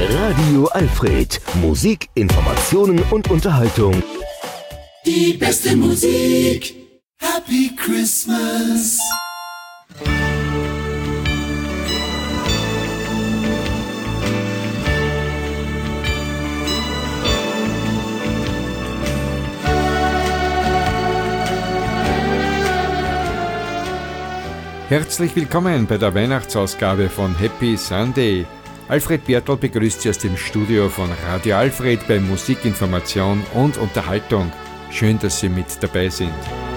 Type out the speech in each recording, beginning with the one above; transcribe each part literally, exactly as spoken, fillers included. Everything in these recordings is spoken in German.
Radio Alfred. Musik, Informationen und Unterhaltung. Die beste Musik. Happy Christmas. Herzlich willkommen bei der Weihnachtsausgabe von Happy Sunday. Alfred Bertl begrüßt Sie aus dem Studio von Radio Alfred bei Musikinformation und Unterhaltung. Schön, dass Sie mit dabei sind.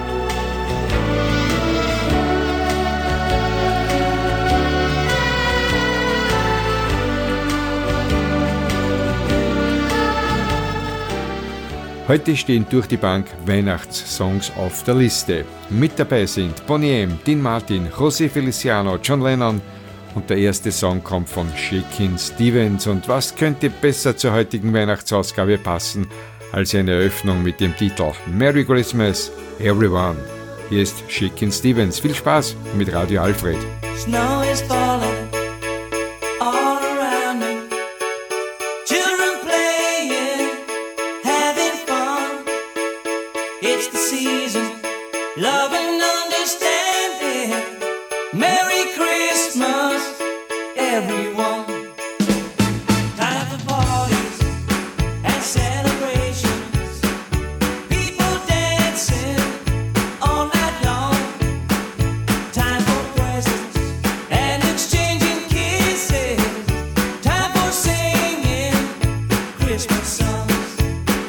Heute stehen durch die Bank Weihnachtssongs auf der Liste. Mit dabei sind Boney M., Dean Martin, José Feliciano, John Lennon und der erste Song kommt von Shakin' Stevens. Und was könnte besser zur heutigen Weihnachtsausgabe passen als eine Eröffnung mit dem Titel Merry Christmas, Everyone. Hier ist Shakin' Stevens. Viel Spaß mit Radio Alfred. Snow is falling all around me. Children playing, having fun. It's the season, love and understanding. Merry Christmas, everyone. Time for parties and celebrations. People dancing all night long. Time for presents and exchanging kisses. Time for singing Christmas songs.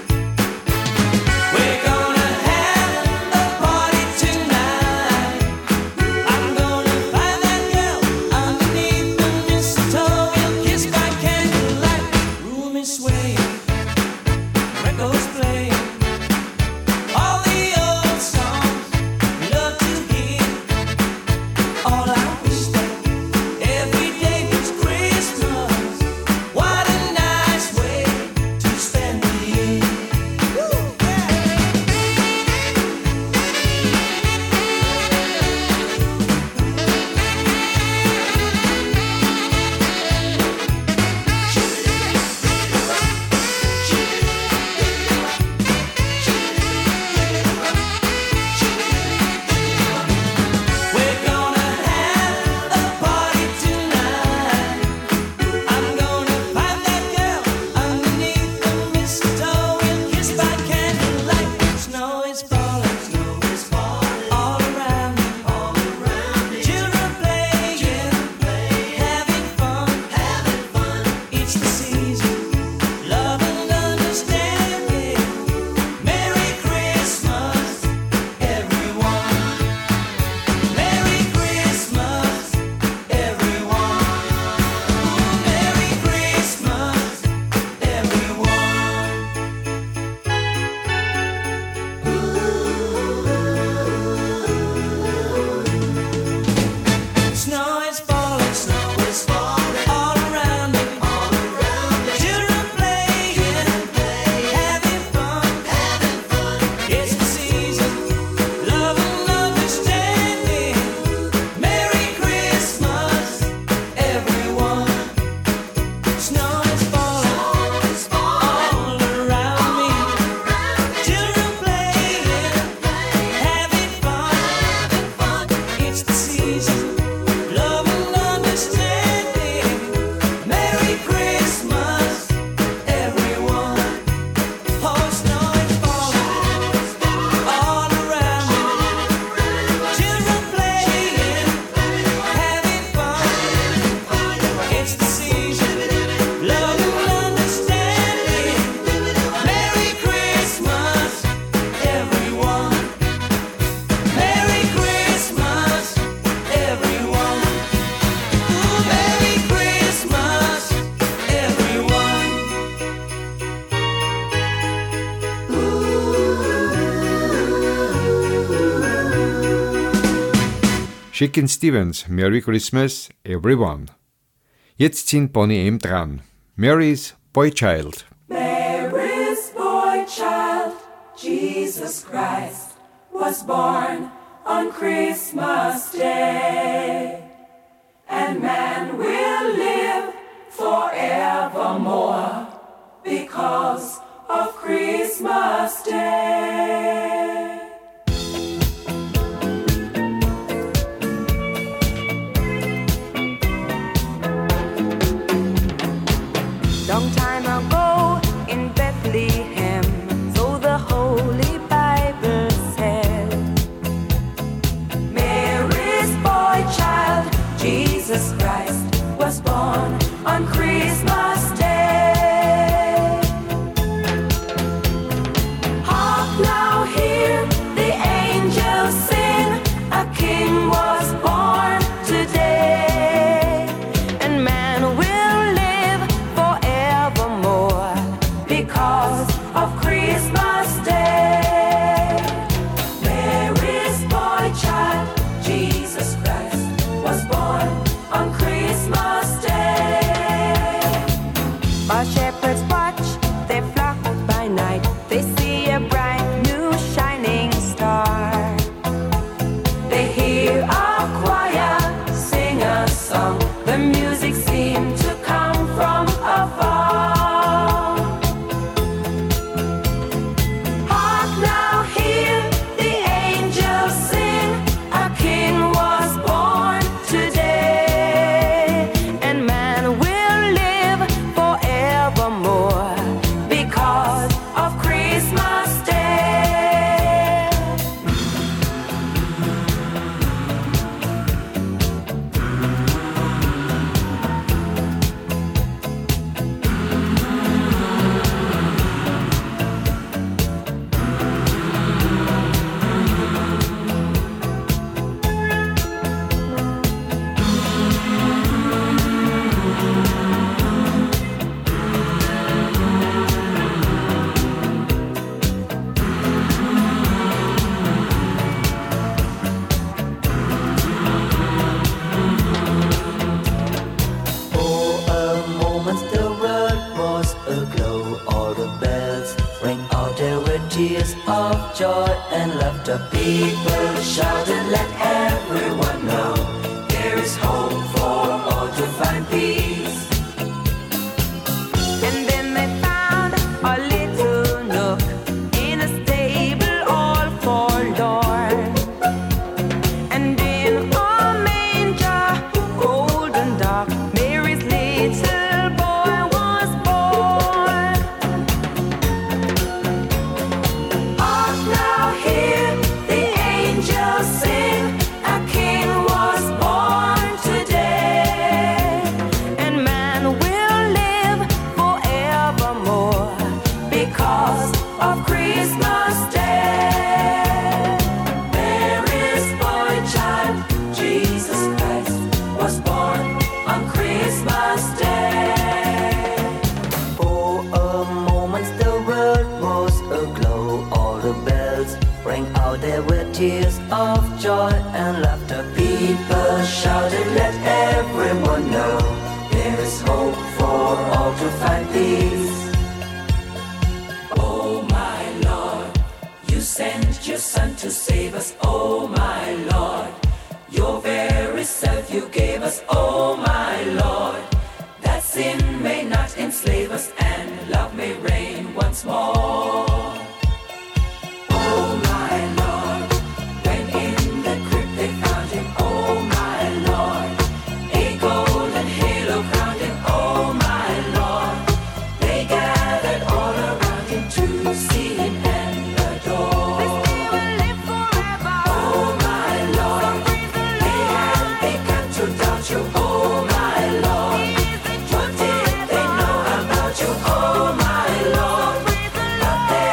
We're gonna have a party tonight. I'm gonna find that girl underneath the mistletoe. We'll kiss by candlelight. Room is swaying, records playing. All the old songs we love to hear. All I wish that every day was Christmas. What a nice way to spend the year. We're gonna have a party tonight. I'm gonna find that girl underneath the mistletoe. We'll kiss by candlelight. Snow is falling, snow is falling all around me, all around me. Children playing, having fun, having fun. It's the season, love and understanding. Merry Christmas, everyone. Merry Christmas, everyone. Merry Christmas, everyone. Snow is falling, snow is falling all around me, all around me. Children playing, having fun, having fun. It's the season, love and understanding. Merry Christmas, everyone. Snow is falling, all around me. Children playing, having fun, it's the season, love and understanding. Merry Christmas, everyone. Oh, snow is falling all around me. Children playing, having fun, it's the season, love and understanding. Merry Christmas, everyone. Merry Christmas, everyone. Ooh, Merry Christmas, everyone. Shakin' Stevens, Merry Christmas, Everyone. Jetzt sind Boney M. dran. Mary's Boy Child. Mary's boy child, Jesus Christ, was born on Christmas Day. And man will live forever forevermore because of Christmas Day. Long time ago in Bethlehem, so the Holy Bible said, Mary's boy child, Jesus Christ, was born on Christmas Day. Hark now, hear the angels sing, a king was born today, and man will live forevermore because of Christmas Day. Mary's boy child, Jesus Christ, was born on Christmas Day. While shepherds watch their flock by night, they see a bright new shining star. They hear a choir sing a song, the music seemed to come from afar. Hark now, hear the angels sing, a king was born today, And man will live forevermore because of Christmas Day. For a moment the world was aglow. All the bells rang out, there were tears of joy and laughter. People shouted, let everyone know there is hope for all to find peace. And then they found a little nook in a stable all forlorn. And in a manger, cold and dark, Mary's little boy was born. Hark now, hear the angels sing, a king was born today, And man will live forevermore because of Christmas Day. Mary's boy child, Jesus Christ, was born on Christmas Day. For a moment the world was aglow. All the bells rang out, there were tears of joy and laughter. People shouted, let everyone know there is hope for all to find peace. Oh my Lord, you sent your Son to save us. Oh my Lord, your very self you gave us. Oh my Lord, that sin may not enslave us and love may reign once more. Oh my Lord, when in the crypt they found him. Oh my Lord, a golden halo crowned him. Oh my Lord, they gathered all around him to see him and adore. He will live forever. Oh my Lord, they had begun to doubt you. Oh my Lord, what did they know about you? Oh my Lord, but they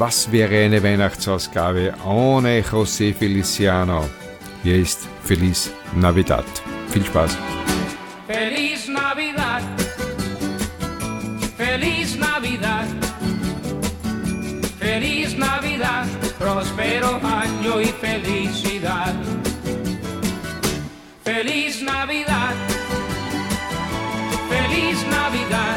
was wäre eine Weihnachtsausgabe ohne José Feliciano? Hier ist Feliz Navidad. Viel Spaß. Feliz Navidad, Feliz Navidad, Feliz Navidad, próspero año y felicidad. Feliz Navidad, Feliz Navidad,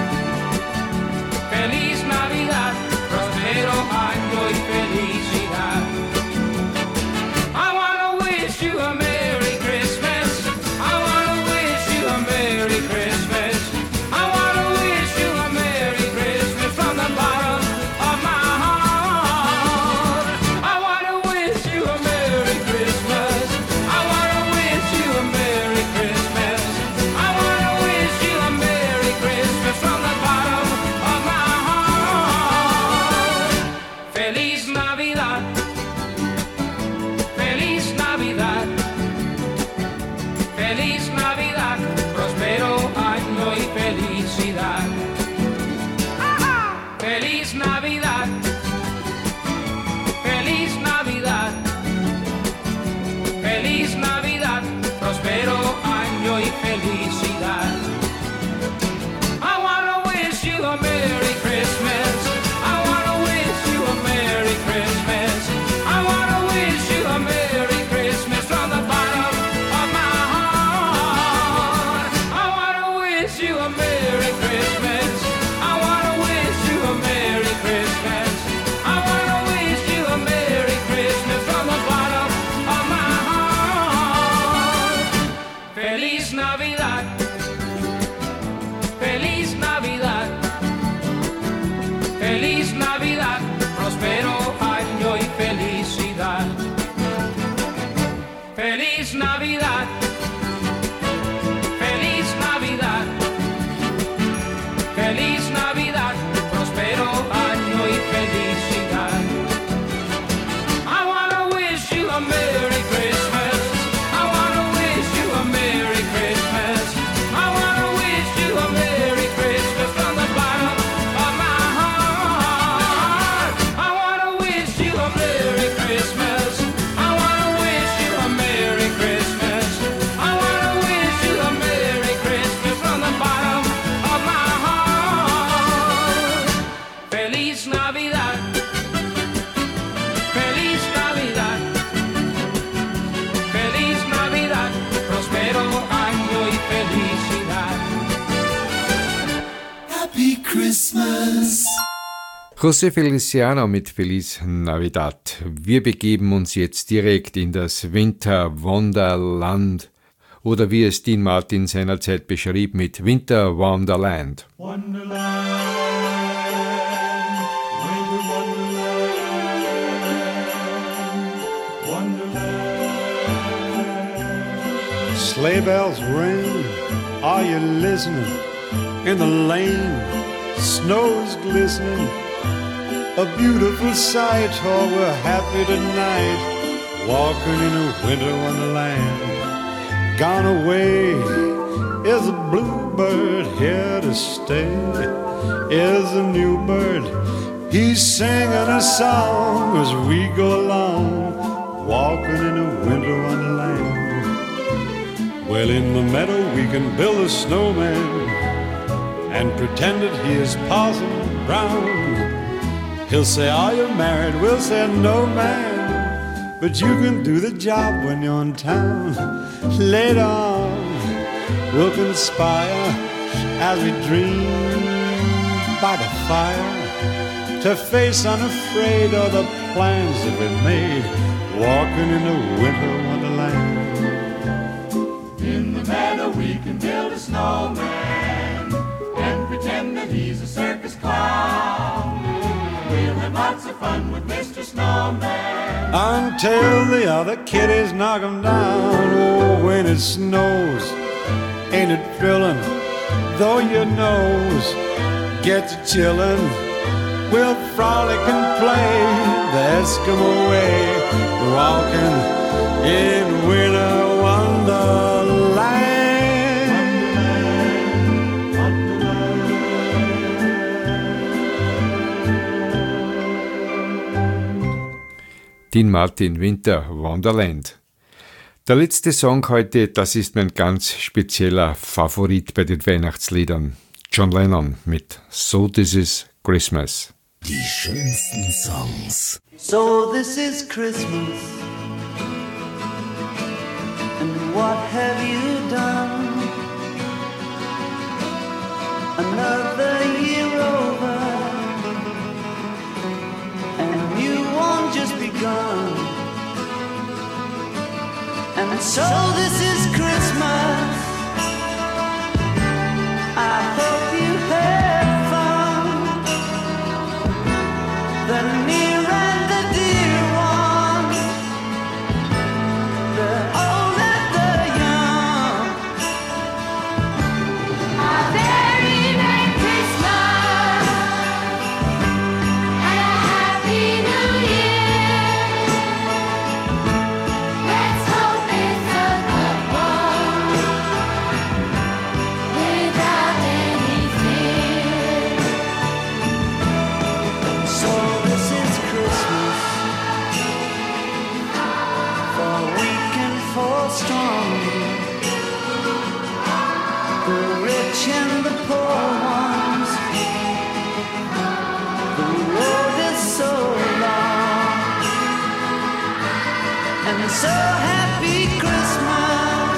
Feliz Navidad, próspero año y felicidad. I wanna wish you a Merry Christmas. I wanna wish you a Merry Christmas. I wanna wish you a Merry Christmas from the bottom of my heart. I wanna wish you a Merry Christmas. I wanna wish you a Merry Christmas. I wanna wish you a Merry Christmas from the bottom of my heart. Feliz Navidad. Feliz Navidad. Feliz Navidad, próspero año y felicidad. Feliz Navidad, Feliz Navidad, Feliz Navidad, próspero año y felicidad. I wanna wish you a Merry Christmas. I wanna wish you a Merry Christmas. I wanna wish you a Merry Christmas from the bottom of my heart. I wanna wish you a Merry Christmas. I wanna wish you a Merry Christmas. I wanna wish you a Merry Christmas from the bottom of my heart. Feliz Navidad. Feliz Navidad. Feliz Navidad, próspero año y felicidad. Feliz Navidad. Feliz Navidad. Feliz Navidad, próspero año y felicidad. I wanna wish you a Merry Christmas. I wanna wish you a Merry Christmas. I wanna wish you a Merry Christmas from the bottom of my heart. I wanna wish you a Merry Christmas. I wanna wish you a Merry Christmas. I wanna wish you a Merry Christmas from the bottom of my heart. Feliz Navidad. Feliz Navidad. Feliz Navidad, próspero año y felicidad. Happy Christmas. José Feliciano mit Feliz Navidad. Wir begeben uns jetzt direkt in das Winter Wonderland oder wie es Dean Martin seinerzeit beschrieb mit Winter Wonderland. Wonderland, winter wonderland, wonderland. Sleigh bells ring, are you listening? In the lane, snow's glistening. A beautiful sight, oh, we're happy tonight, walking in a winter wonderland. Gone away is a bluebird, here to stay is a new bird. He's singing a song as we go along, walking in a winter wonderland. Well, in the meadow we can build a snowman and pretend that he is Parson Brown. He'll say, are you married? We'll say, no, man, but you can do the job when you're in town. Later on, we'll conspire as we dream by the fire to face unafraid all the plans that we've made, walking in a winter wonderland. In the meadow we can build a snowman and pretend that he's a circus clown. We'll have lots of fun with Mister Snowman until the other kiddies knock him down. Oh, when it snows, ain't it thrilling? Though your nose gets chillin', we'll frolic and play the Eskimo way, walking in winter wonderland. Dean Martin, Winter Wonderland. Der letzte Song heute, das ist mein ganz spezieller Favorit bei den Weihnachtsliedern. John Lennon mit So This Is Christmas. Die schönsten Songs. So this is Christmas, and what have you done? Another year over, and a new one just begun. And so this is Christmas. I hope you had fun. The near and the dear ones, the old and the young. A very Merry Christmas and a Happy New Year. Let's hope it's a good one without any fear. So this is Christmas, for weak and for strong, the rich and the poor ones. The road is so long, and so happy Christmas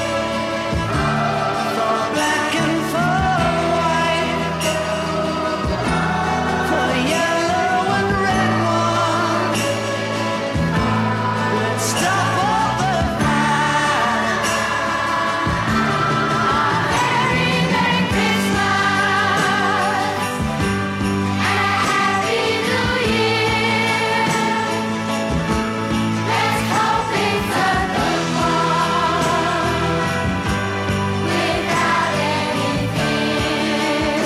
for black and for white, for yellow and red ones. Let's stop all the fight. Very Merry Christmas and a Happy New Year. Let's hope it's a good one without any fear.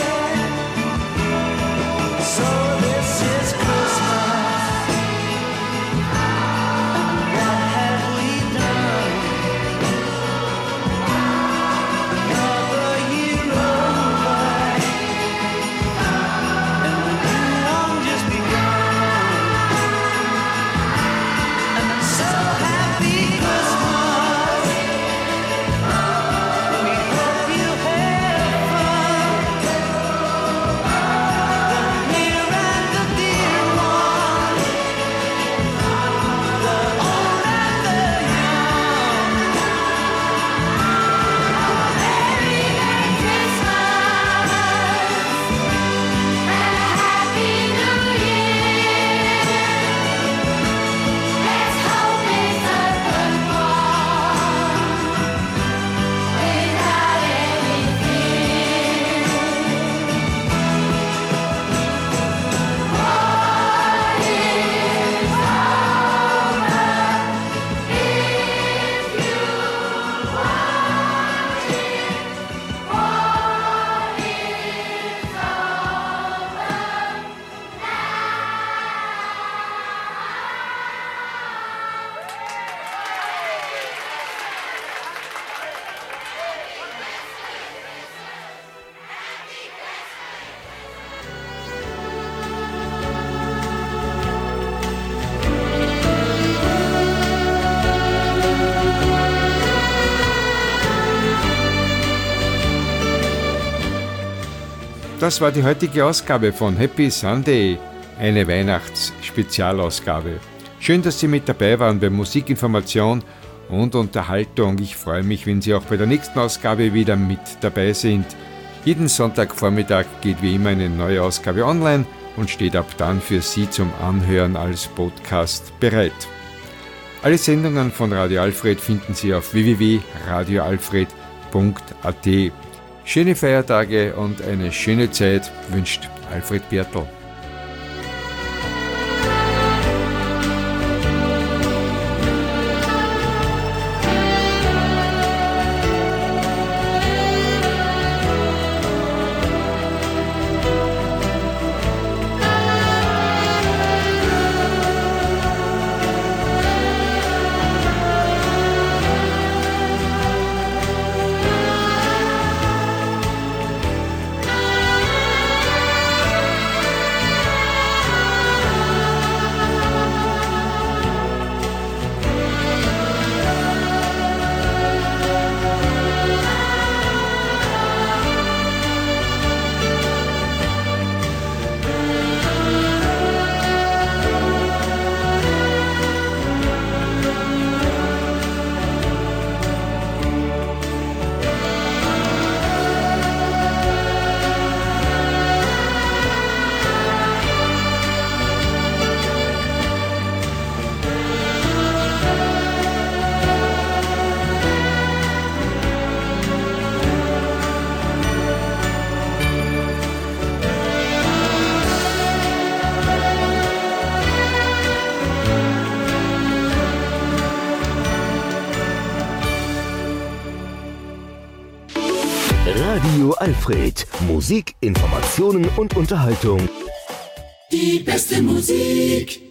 So this is Christmas, and what have we done? Another year over, and a new one just begun. And I'm so happy Christmas. We hope you had fun. The near and the dear ones, the old and the young. Very Merry Christmas and a Happy New Year. Let's hope it's a good one without any fear. What is Das war die heutige Ausgabe von Happy Sunday, eine Weihnachtsspezialausgabe. Schön, dass Sie mit dabei waren bei Musikinformation und Unterhaltung. Ich freue mich, wenn Sie auch bei der nächsten Ausgabe wieder mit dabei sind. Jeden Sonntagvormittag geht wie immer eine neue Ausgabe online und steht ab dann für Sie zum Anhören als Podcast bereit. Alle Sendungen von Radio Alfred finden Sie auf w w w punkt radio alfred punkt a t. Schöne Feiertage und eine schöne Zeit wünscht Alfred Bertl. Radio Alfred. Musik, Informationen und Unterhaltung. Die beste Musik.